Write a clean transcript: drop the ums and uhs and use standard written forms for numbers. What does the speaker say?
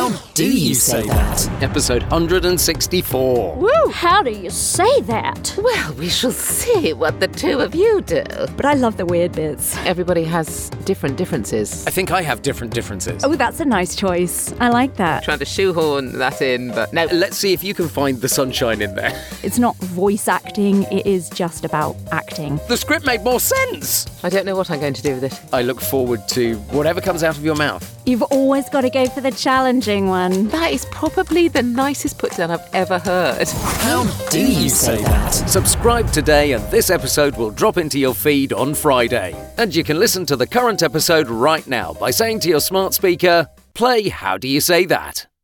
How do you say that? Episode 164. Woo! How do you say that? Well, we shall see what the two of you do. But I love the weird bits. Everybody has different differences. I think I have different differences. Oh, that's a nice choice. I like that. Trying to shoehorn that in, but no. Let's see if you can find the sunshine in there. It's not voice acting, it is just about acting. The script made more sense. I don't know what I'm going to do with it. I look forward to whatever comes out of your mouth. You've always got to go for the challenging one. That is probably the nicest put down I've ever heard. How do you say that? Subscribe today and this episode will drop into your feed on Friday. And you can listen to the current episode right now by saying to your smart speaker, play How Do You Say That?